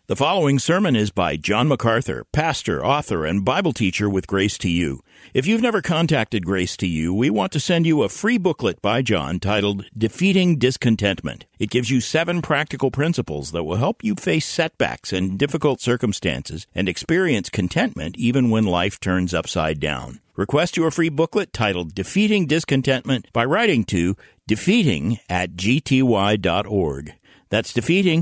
The following sermon is by John MacArthur, pastor, author, and Bible teacher with Grace to You. If you've never contacted Grace to You, we want to send you a free booklet by John titled Defeating Discontentment. It gives you 7 practical principles that will help you face setbacks and difficult circumstances and experience contentment even when life turns upside down. Request your free booklet titled Defeating Discontentment by writing to defeating@gty.org. That's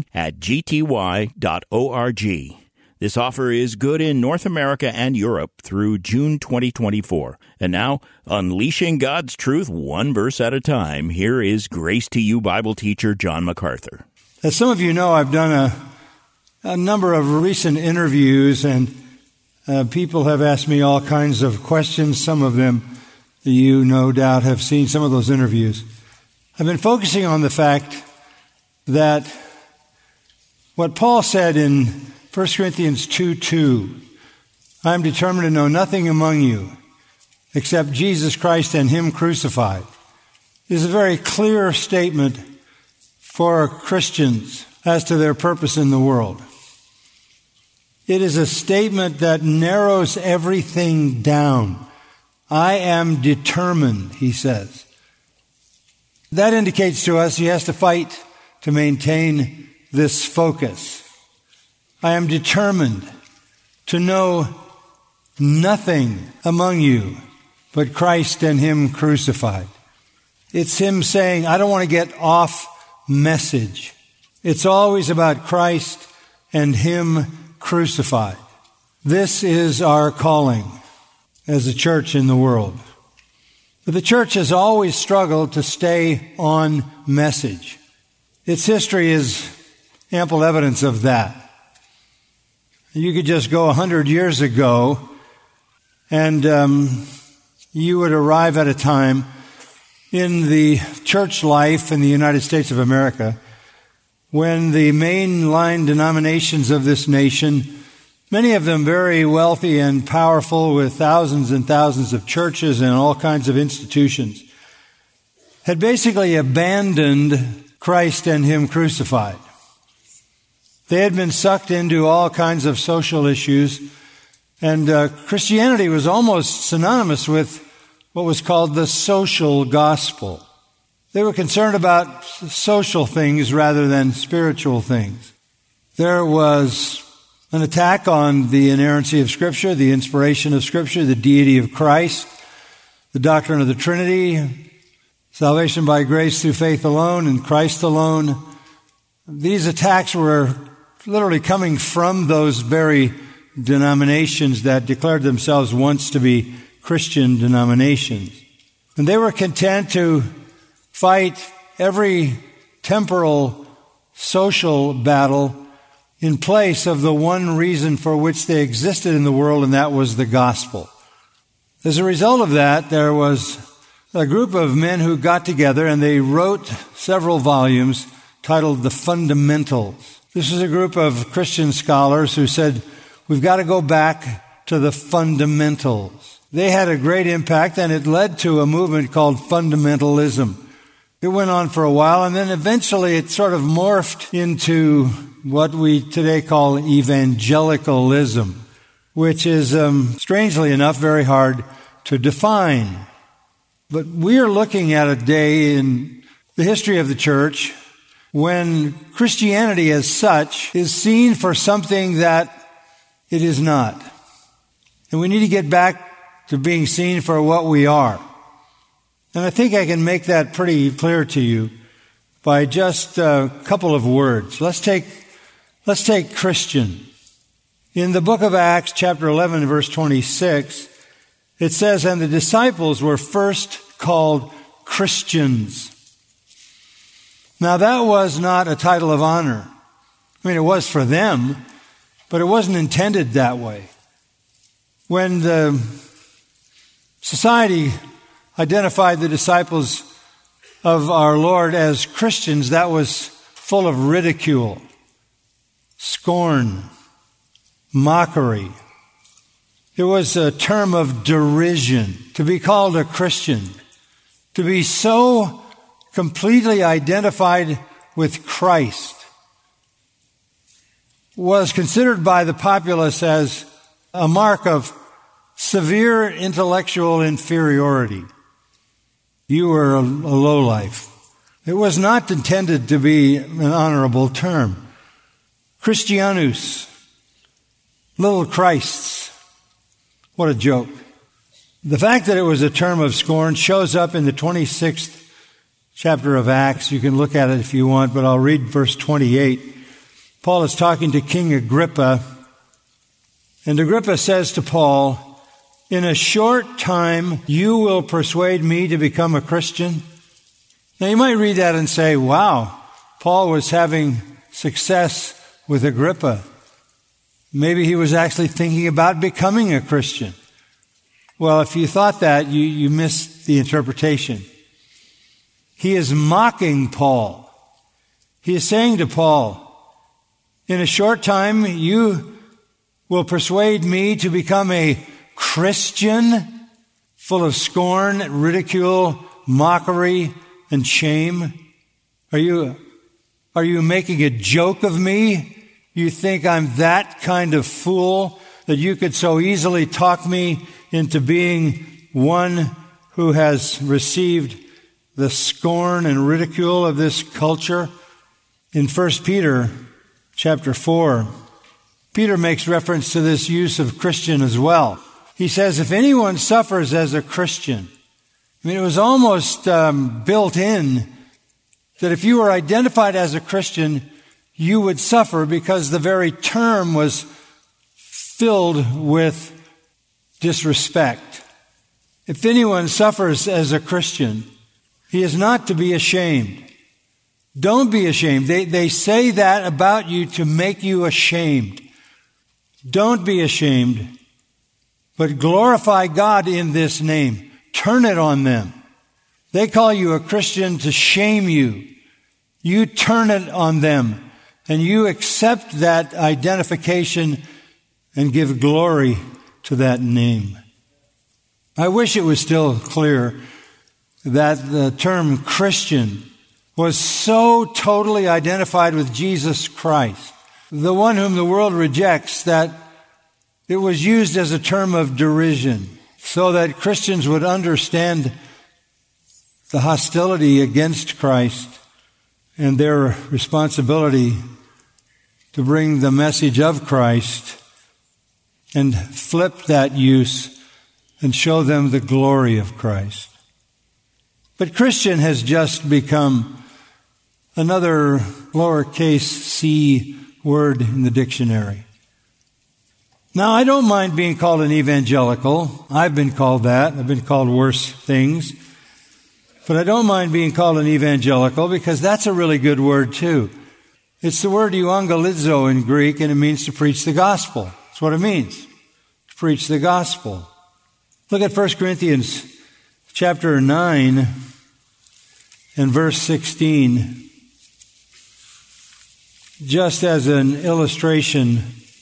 defeating@gty.org. This offer is good in North America and Europe through June 2024. And now, unleashing God's truth one verse at a time, here is Grace to You Bible teacher John MacArthur. As some of you know, I've done a number of recent interviews, and people have asked me all kinds of questions. Some of them you no doubt have seen some of those interviews. I've been focusing on the fact that what Paul said in 1 Corinthians 2:2, I am determined to know nothing among you except Jesus Christ and Him crucified, is a very clear statement for Christians as to their purpose in the world. It is a statement that narrows everything down. I am determined, he says. That indicates to us he has to fight to maintain this focus. I am determined to know nothing among you but Christ and Him crucified. It's him saying, I don't want to get off message. It's always about Christ and Him crucified. This is our calling as a church in the world. But the church has always struggled to stay on message. Its history is ample evidence of that. You could just go 100 years ago and you would arrive at a time in the church life in the United States of America when the mainline denominations of this nation, many of them very wealthy and powerful with thousands and thousands of churches and all kinds of institutions, had basically abandoned Christ and Him crucified. They had been sucked into all kinds of social issues, and Christianity was almost synonymous with what was called the social gospel. They were concerned about social things rather than spiritual things. There was an attack on the inerrancy of Scripture, the inspiration of Scripture, the deity of Christ, the doctrine of the Trinity, salvation by grace through faith alone and Christ alone. These attacks were literally coming from those very denominations that declared themselves once to be Christian denominations. And they were content to fight every temporal social battle in place of the one reason for which they existed in the world, and that was the gospel. As a result of that, there was a group of men who got together and they wrote several volumes titled The Fundamentals. This is a group of Christian scholars who said, we've got to go back to the fundamentals. They had a great impact, and it led to a movement called fundamentalism. It went on for a while, and then eventually it sort of morphed into what we today call evangelicalism, which is, strangely enough, very hard to define. But we are looking at a day in the history of the church when Christianity as such is seen for something that it is not. And we need to get back to being seen for what we are. And I think I can make that pretty clear to you by just a couple of words. Let's take Christian. In the book of Acts, chapter 11, verse 26, it says, and the disciples were first called Christians. Now that was not a title of honor. I mean, it was for them, but it wasn't intended that way. When the society identified the disciples of our Lord as Christians, that was full of ridicule, scorn, mockery. It was a term of derision to be called a Christian, to be so completely identified with Christ. was considered by the populace as a mark of severe intellectual inferiority. You were a lowlife. It was not intended to be an honorable term. Christianus, little Christs. What a joke. The fact that it was a term of scorn shows up in the 26th chapter of Acts. You can look at it if you want, but I'll read verse 28. Paul is talking to King Agrippa, and Agrippa says to Paul, "In a short time you will persuade me to become a Christian." Now you might read that and say, wow, Paul was having success with Agrippa. Maybe he was actually thinking about becoming a Christian. Well, if you thought that, you missed the interpretation. He is mocking Paul. He is saying to Paul, in a short time, you will persuade me to become a Christian, full of scorn, ridicule, mockery, and shame. Are you making a joke of me? You think I'm that kind of fool that you could so easily talk me into being one who has received the scorn and ridicule of this culture? In 1 Peter chapter 4, Peter makes reference to this use of Christian as well. He says, if anyone suffers as a Christian, it was almost built in that if you were identified as a Christian, you would suffer because the very term was filled with disrespect. If anyone suffers as a Christian, he is not to be ashamed. Don't be ashamed. They say that about you to make you ashamed. Don't be ashamed, but glorify God in this name. Turn it on them. They call you a Christian to shame you. You turn it on them, and you accept that identification and give glory to that name. I wish it was still clear that the term Christian was so totally identified with Jesus Christ, the one whom the world rejects, that it was used as a term of derision, so that Christians would understand the hostility against Christ and their responsibility to bring the message of Christ and flip that use and show them the glory of Christ. But Christian has just become another lowercase c word in the dictionary. Now, I don't mind being called an evangelical. I've been called that. I've been called worse things. But I don't mind being called an evangelical because that's a really good word too. It's the word euangelizo in Greek, and it means to preach the gospel. That's what it means, to preach the gospel. Look at 1 Corinthians chapter 9 and verse 16. Just as an illustration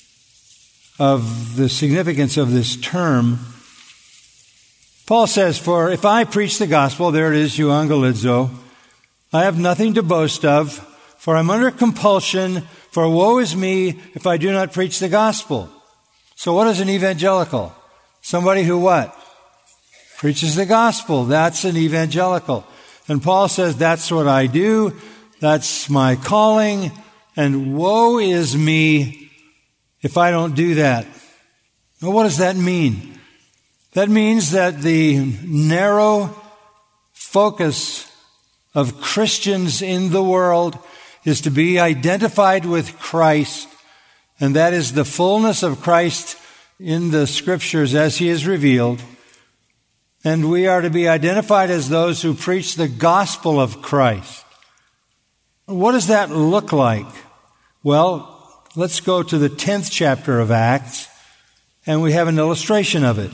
of the significance of this term, Paul says, for if I preach the gospel, there it is, euangelizo, I have nothing to boast of, for I'm under compulsion, for woe is me if I do not preach the gospel. So what is an evangelical? Somebody who what? Preaches the gospel. That's an evangelical. And Paul says, that's what I do. That's my calling. And woe is me if I don't do that. Well, what does that mean? That means that the narrow focus of Christians in the world is to be identified with Christ, and that is the fullness of Christ in the Scriptures as He is revealed. And we are to be identified as those who preach the gospel of Christ. What does that look like? Well, let's go to the 10th chapter of Acts, and we have an illustration of it.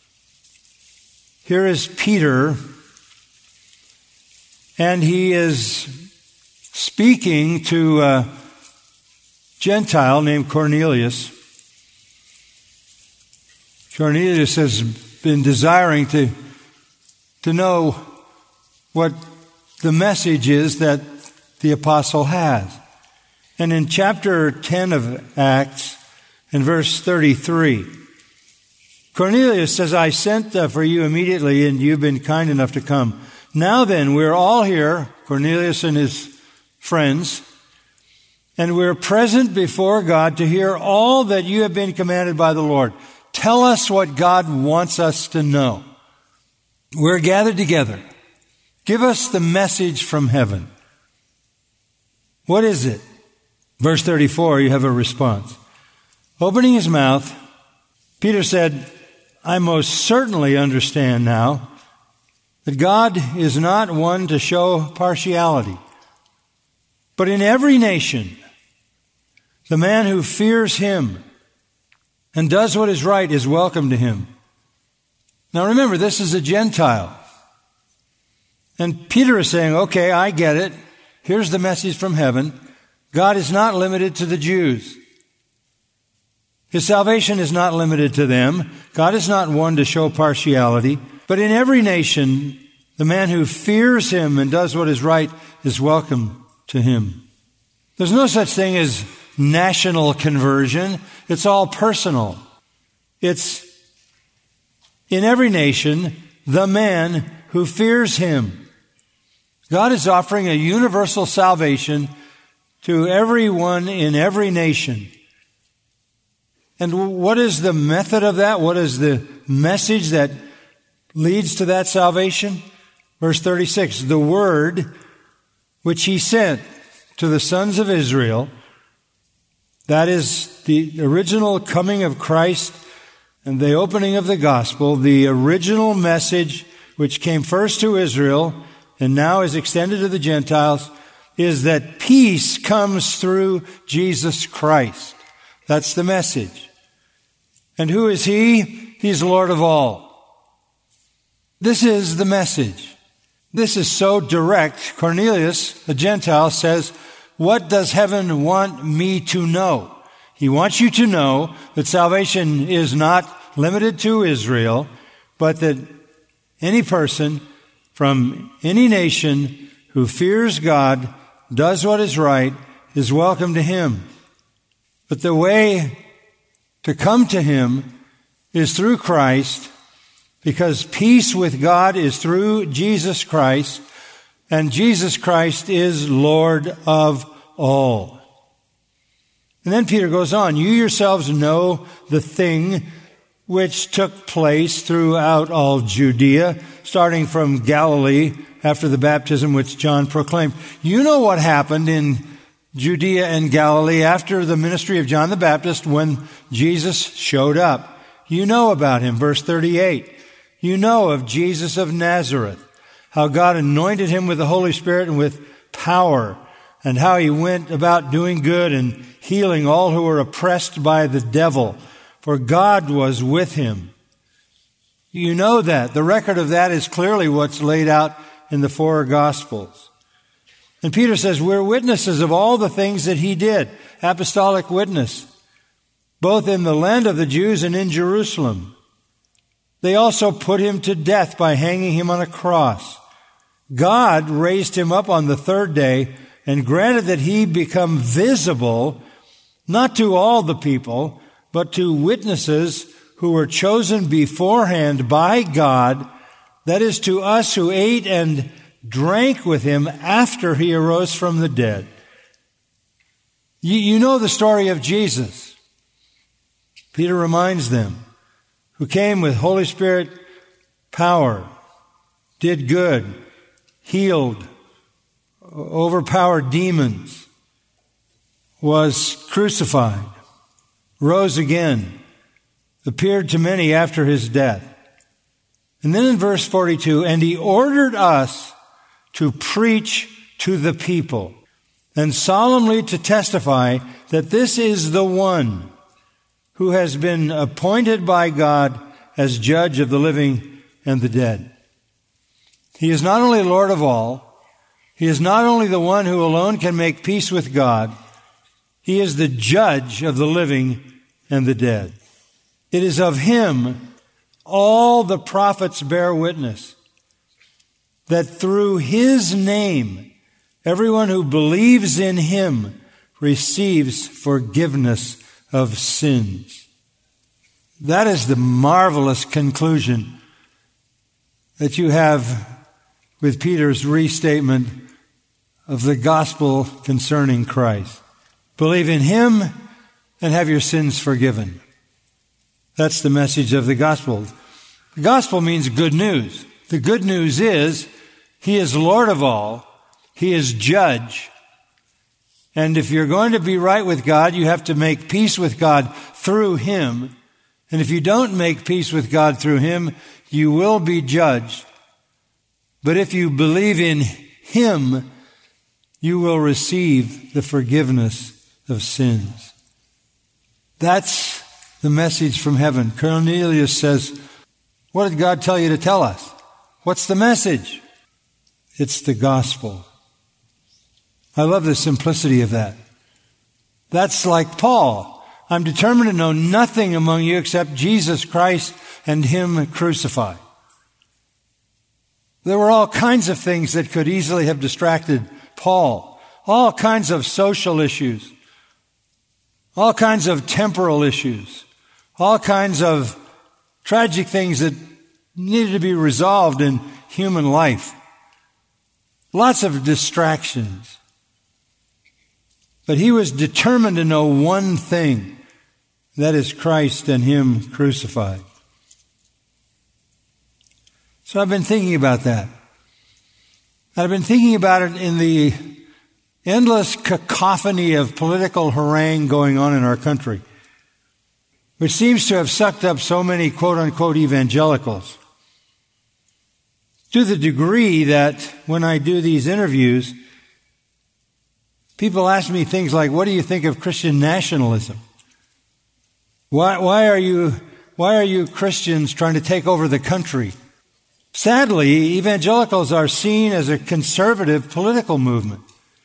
Here is Peter, and he is speaking to a Gentile named Cornelius. Cornelius has been desiring to know what the message is that the apostle has. And in chapter 10 of Acts, in verse 33, Cornelius says, I sent for you immediately, and you've been kind enough to come. Now then, we're all here, Cornelius and his friends, and we're present before God to hear all that you have been commanded by the Lord. Tell us what God wants us to know. We're gathered together. Give us the message from heaven. What is it? Verse 34, you have a response. Opening his mouth, Peter said, I most certainly understand now that God is not one to show partiality, but in every nation, the man who fears him and does what is right is welcome to him. Now remember, this is a Gentile. And Peter is saying, okay, I get it. Here's the message from heaven. God is not limited to the Jews. His salvation is not limited to them. God is not one to show partiality. But in every nation, the man who fears him and does what is right is welcome to him. There's no such thing as national conversion. It's all personal. It's in every nation, the man who fears him. God is offering a universal salvation to everyone in every nation. And what is the method of that? What is the message that leads to that salvation? Verse 36, the word which he sent to the sons of Israel, that is the original coming of Christ and the opening of the gospel, the original message which came first to Israel and now is extended to the Gentiles, is that peace comes through Jesus Christ. That's the message. And who is he? He's Lord of all. This is the message. This is so direct. Cornelius, a Gentile, says, what does heaven want me to know? He wants you to know that salvation is not limited to Israel, but that any person from any nation who fears God, does what is right, is welcome to him. But the way to come to him is through Christ, because peace with God is through Jesus Christ, and Jesus Christ is Lord of all. And then Peter goes on, you yourselves know the thing which took place throughout all Judea, starting from Galilee after the baptism which John proclaimed. You know what happened in Judea and Galilee after the ministry of John the Baptist when Jesus showed up. You know about him. Verse 38. You know of Jesus of Nazareth, how God anointed him with the Holy Spirit and with power, and how he went about doing good and healing all who were oppressed by the devil, for God was with him. You know that. The record of that is clearly what's laid out in the four Gospels. And Peter says, we're witnesses of all the things that he did. Apostolic witness. Both in the land of the Jews and in Jerusalem. They also put him to death by hanging him on a cross. God raised him up on the third day and granted that he become visible, not to all the people, but to witnesses who were chosen beforehand by God, that is, to us who ate and drank with him after he arose from the dead. You know the story of Jesus. Peter reminds them, who came with Holy Spirit power, did good, healed, overpowered demons, was crucified, rose again, appeared to many after his death. And then in verse 42, and he ordered us to preach to the people and solemnly to testify that this is the one who has been appointed by God as judge of the living and the dead. He is not only Lord of all, he is not only the one who alone can make peace with God, he is the judge of the living and the dead. It is of him all the prophets bear witness that through his name, everyone who believes in him receives forgiveness of sins. That is the marvelous conclusion that you have with Peter's restatement of the gospel concerning Christ. Believe in Him and have your sins forgiven. That's the message of the gospel. The gospel means good news. The good news is He is Lord of all. He is judge. And if you're going to be right with God, you have to make peace with God through Him. And if you don't make peace with God through Him, you will be judged. But if you believe in Him, you will receive the forgiveness of sins. That's the message from heaven. Cornelius says, what did God tell you to tell us? What's the message? It's the gospel. I love the simplicity of that. That's like Paul. I'm determined to know nothing among you except Jesus Christ and Him crucified. There were all kinds of things that could easily have distracted Paul. All kinds of social issues. All kinds of temporal issues. All kinds of tragic things that needed to be resolved in human life. Lots of distractions. But he was determined to know one thing. That is Christ and Him crucified. So I've been thinking about that. I've been thinking about it in the endless cacophony of political harangue going on in our country, which seems to have sucked up so many quote-unquote evangelicals, to the degree that when I do these interviews, people ask me things like, what do you think of Christian nationalism? Why are you Christians trying to take over the country? Sadly, evangelicals are seen as a conservative political movement,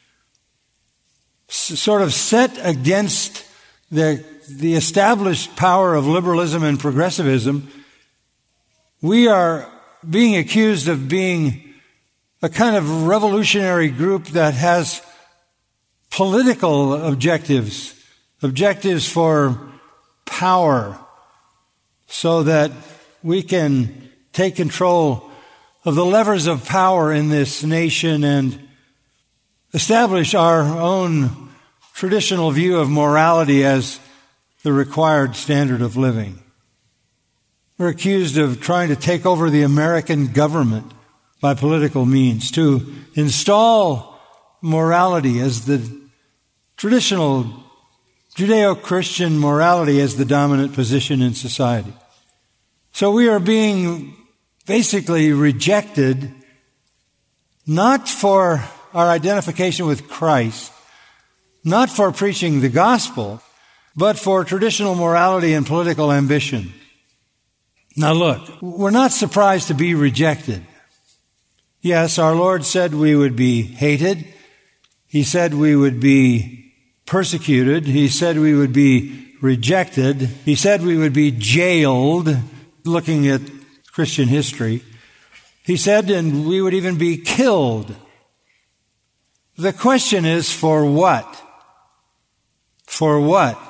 sort of set against the established power of liberalism and progressivism. We are being accused of being a kind of revolutionary group that has political objectives for power, so that we can take control of the levers of power in this nation and establish our own traditional view of morality as the required standard of living. We're accused of trying to take over the American government by political means, to install morality as the traditional Judeo-Christian morality as the dominant position in society. So we are being basically rejected, not for our identification with Christ, not for preaching the gospel, but for traditional morality and political ambition. Now look, we're not surprised to be rejected. Yes, our Lord said we would be hated. He said we would be persecuted. He said we would be rejected. He said we would be jailed, looking at Christian history. He said, and we would even be killed. The question is, for what? For what?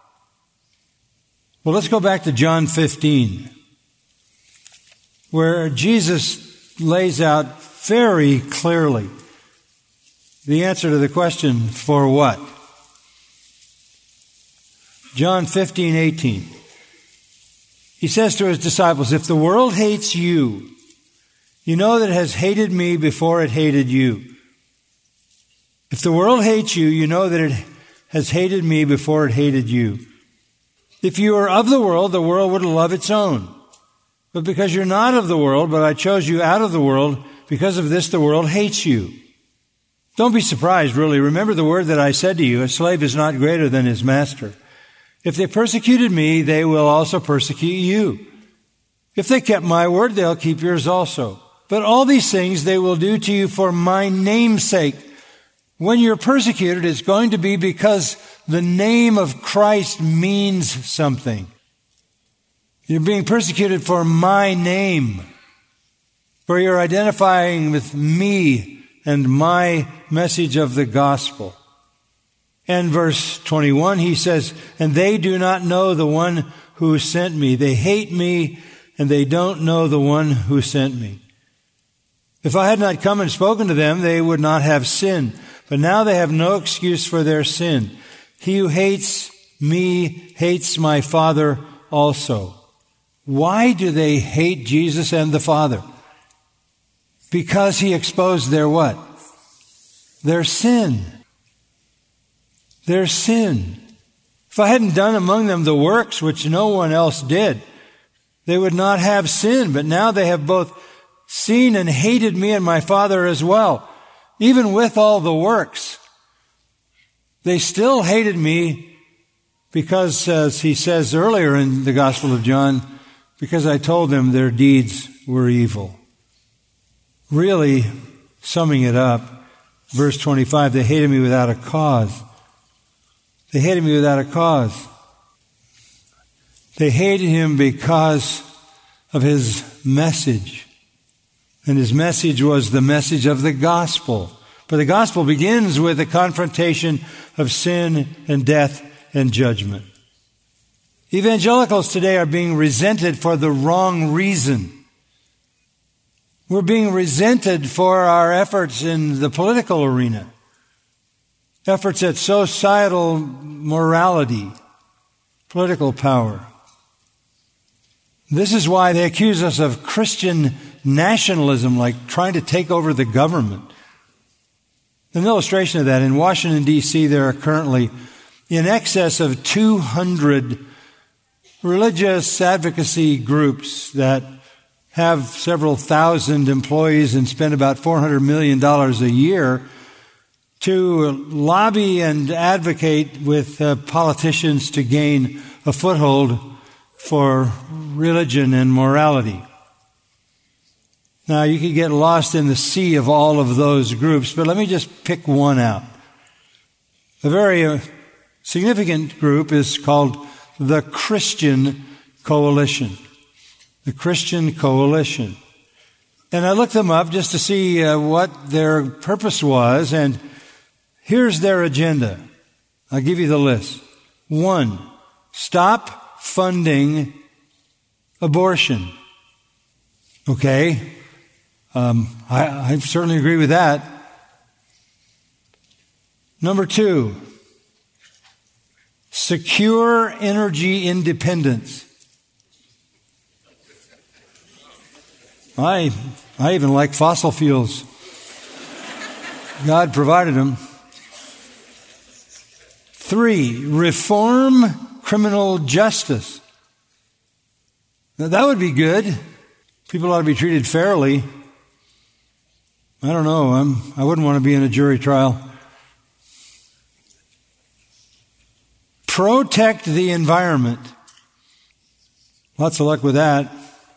Well, let's go back to John 15, where Jesus lays out very clearly the answer to the question, for what? John 15:18. He says to His disciples, if the world hates you, you know that it has hated me before it hated you. If the world hates you, you know that it has hated me before it hated you. If you were of the world would love its own. But because you're not of the world, but I chose you out of the world, because of this the world hates you. Don't be surprised, really. Remember the word that I said to you, a slave is not greater than his master. If they persecuted me, they will also persecute you. If they kept my word, they'll keep yours also. But all these things they will do to you for my name's sake. When you're persecuted, it's going to be because the name of Christ means something. You're being persecuted for my name, for you're identifying with me and my message of the gospel. And verse 21, he says, and they do not know the one who sent me. They hate me, and they don't know the one who sent me. If I had not come and spoken to them, they would not have sinned. But now they have no excuse for their sin. He who hates me hates my Father also. Why do they hate Jesus and the Father? Because he exposed their what? Their sin. Their sin. If I hadn't done among them the works which no one else did, they would not have sin. But now they have both seen and hated me and my Father as well. Even with all the works, they still hated me because, as he says earlier in the Gospel of John, because I told them their deeds were evil. Really, summing it up, verse 25, they hated me without a cause. They hated me without a cause. They hated him because of his message. And his message was the message of the gospel. For the gospel begins with a confrontation of sin and death and judgment. Evangelicals today are being resented for the wrong reason. We're being resented for our efforts in the political arena, efforts at societal morality, political power. This is why they accuse us of Christian nationalism, like trying to take over the government. An illustration of that, in Washington, D.C., there are currently in excess of 200 religious advocacy groups that have several thousand employees and spend about $400 million a year to lobby and advocate with politicians to gain a foothold for religion and morality. Now, you could get lost in the sea of all of those groups, but let me just pick one out. A very significant group is called the Christian Coalition. The Christian Coalition. And I looked them up just to see what their purpose was, and here's their agenda. I'll give you the list. 1, stop funding abortion. Okay. I certainly agree with that. Number 2, secure energy independence. I even like fossil fuels. God provided them. 3, reform criminal justice. Now, that would be good. People ought to be treated fairly. I don't know. I wouldn't want to be in a jury trial. Protect the environment. Lots of luck with that.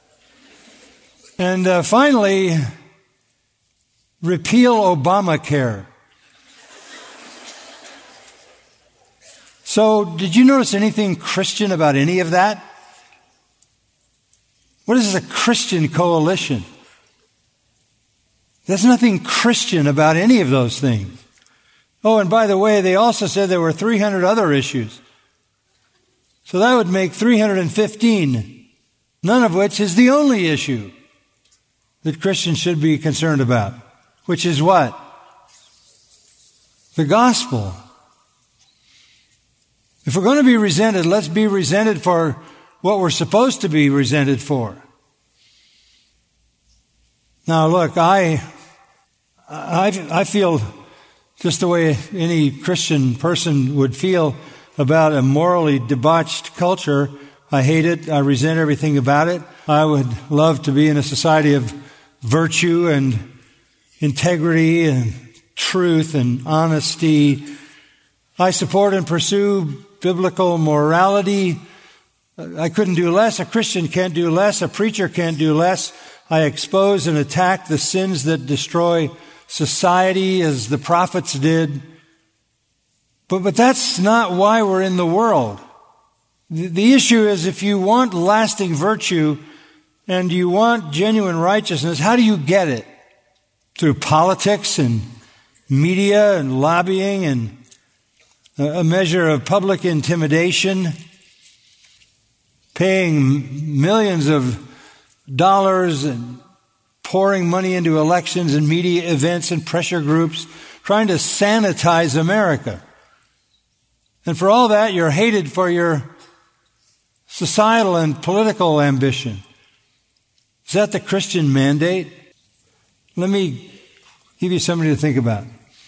And finally, repeal Obamacare. So, did you notice anything Christian about any of that? What is a Christian coalition? There's nothing Christian about any of those things. Oh, and by the way, they also said there were 300 other issues. So that would make 315, none of which is the only issue that Christians should be concerned about, which is what? The gospel. If we're going to be resented, let's be resented for what we're supposed to be resented for. Now, look, I feel just the way any Christian person would feel about a morally debauched culture. I hate it. I resent everything about it. I would love to be in a society of virtue and integrity and truth and honesty. I support and pursue biblical morality. I couldn't do less. A Christian can't do less. A preacher can't do less. I expose and attack the sins that destroy society as the prophets did. But that's not why we're in the world. The issue is, if you want lasting virtue and you want genuine righteousness, how do you get it? Through politics and media and lobbying and a measure of public intimidation, paying millions of dollars and pouring money into elections and media events and pressure groups, trying to sanitize America. And for all that, you're hated for your societal and political ambition. Is that the Christian mandate? Let me give you something to think about.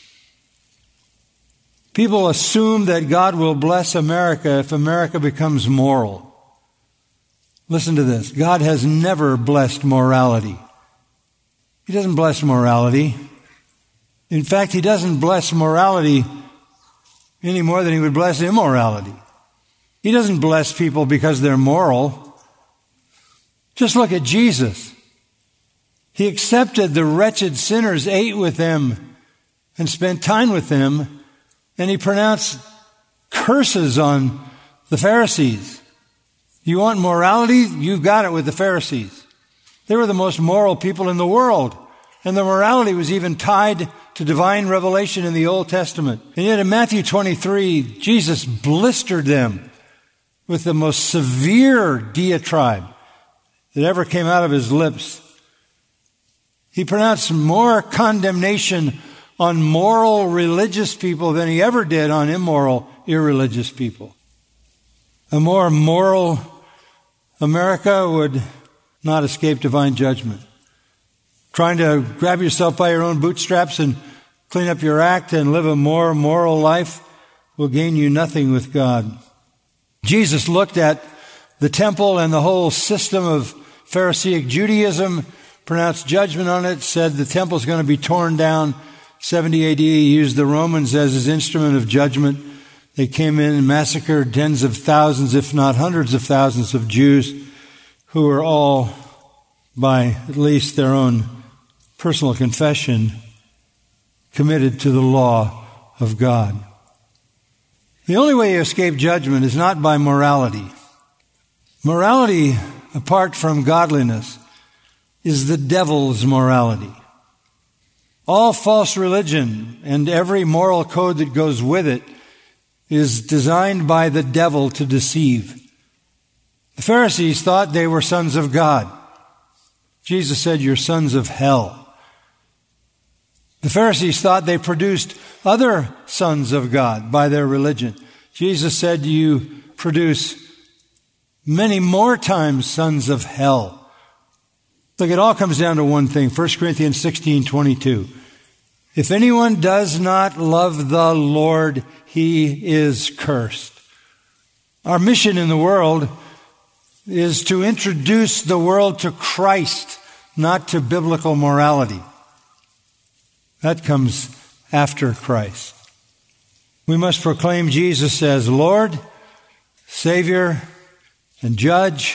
People assume that God will bless America if America becomes moral. Listen to this. God has never blessed morality. He doesn't bless morality. In fact, He doesn't bless morality any more than He would bless immorality. He doesn't bless people because they're moral. Just look at Jesus. He accepted the wretched sinners, ate with them, and spent time with them, and He pronounced curses on the Pharisees. You want morality? You've got it with the Pharisees. They were the most moral people in the world, and their morality was even tied to divine revelation in the Old Testament. And yet in Matthew 23, Jesus blistered them with the most severe diatribe that ever came out of His lips. He pronounced more condemnation on moral religious people than He ever did on immoral, irreligious people. A more moral America would not escape divine judgment. Trying to grab yourself by your own bootstraps and clean up your act and live a more moral life will gain you nothing with God. Jesus looked at the temple and the whole system of Pharisaic Judaism, pronounced judgment on it, said the temple is going to be torn down. 70 AD, He used the Romans as His instrument of judgment. They came in and massacred tens of thousands, if not hundreds of thousands of Jews who were all, by at least their own personal confession, committed to the law of God. The only way you escape judgment is not by morality. Morality, apart from godliness, is the devil's morality. All false religion and every moral code that goes with it is designed by the devil to deceive. The Pharisees thought they were sons of God. Jesus said, "You're sons of hell." The Pharisees thought they produced other sons of God by their religion. Jesus said, "You produce many more times sons of hell." Look, it all comes down to one thing. 1 Corinthians 16:22. If anyone does not love the Lord, he is cursed. Our mission in the world is to introduce the world to Christ, not to biblical morality. That comes after Christ. We must proclaim Jesus as Lord, Savior, and Judge,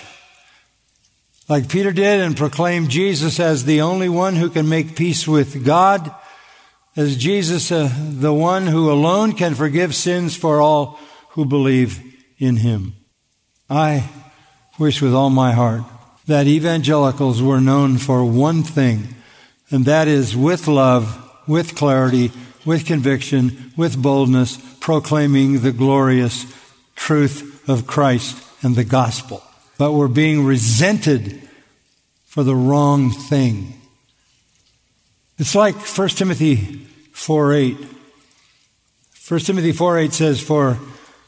like Peter did, and proclaim Jesus as the only one who can make peace with God, as Jesus, the one who alone can forgive sins for all who believe in Him. I wish with all my heart that evangelicals were known for one thing, and that is with love, with clarity, with conviction, with boldness, proclaiming the glorious truth of Christ and the gospel. But we're being resented for the wrong thing. It's like 1 Timothy 4:8. 1 Timothy 4:8 says, "For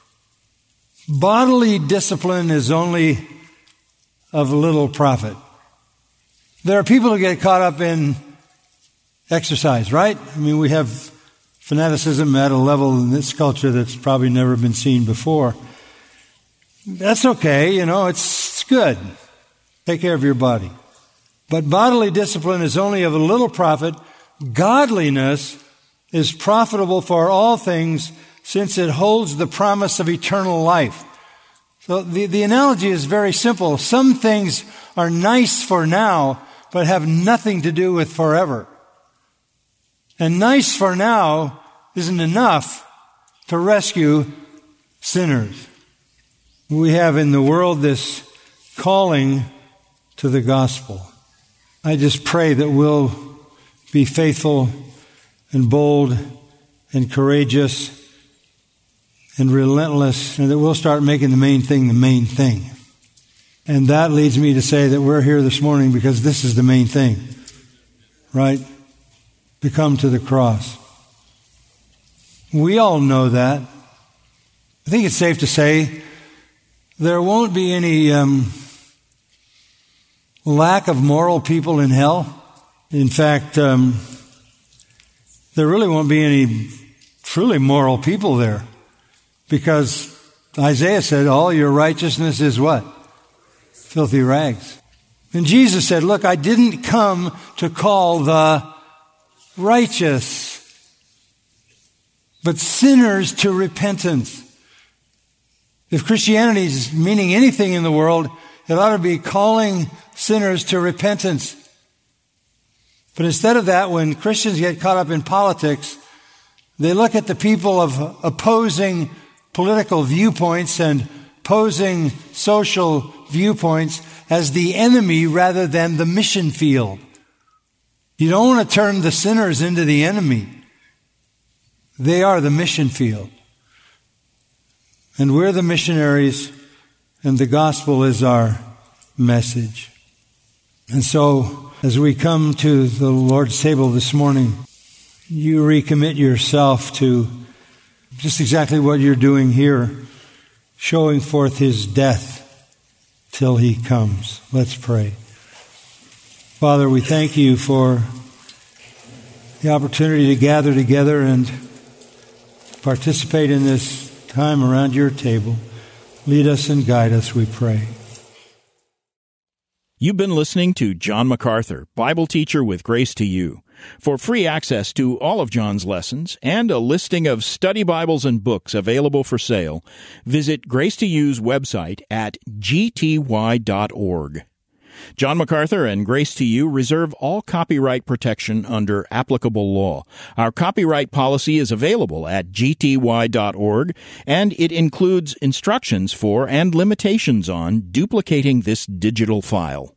bodily discipline is only of little profit." There are people who get caught up in exercise, right? I mean, we have fanaticism at a level in this culture that's probably never been seen before. That's okay, it's good. Take care of your body. But bodily discipline is only of a little profit. Godliness is profitable for all things, since it holds the promise of eternal life. So the analogy is very simple. Some things are nice for now, but have nothing to do with forever. And nice for now isn't enough to rescue sinners. We have in the world this calling to the gospel. I just pray that we'll be faithful and bold and courageous and relentless, and that we'll start making the main thing the main thing. And that leads me to say that we're here this morning because this is the main thing, right? To come to the cross. We all know that. I think it's safe to say there won't be any lack of moral people in hell. In fact, there really won't be any truly moral people there, because Isaiah said, all your righteousness is what? Filthy rags. And Jesus said, look, I didn't come to call the righteous, but sinners to repentance. If Christianity is meaning anything in the world, it ought to be calling sinners to repentance. But instead of that, when Christians get caught up in politics, they look at the people of opposing political viewpoints and opposing social viewpoints as the enemy rather than the mission field. You don't want to turn the sinners into the enemy. They are the mission field. And we're the missionaries, and the gospel is our message. And so, as we come to the Lord's table this morning, you recommit yourself to just exactly what you're doing here, showing forth His death till He comes. Let's pray. Father, we thank You for the opportunity to gather together and participate in this time around Your table. Lead us and guide us, we pray. You've been listening to John MacArthur, Bible teacher with Grace to You. For free access to all of John's lessons and a listing of study Bibles and books available for sale, visit Grace to You's website at gty.org. John MacArthur and Grace to You reserve all copyright protection under applicable law. Our copyright policy is available at gty.org, and it includes instructions for and limitations on duplicating this digital file.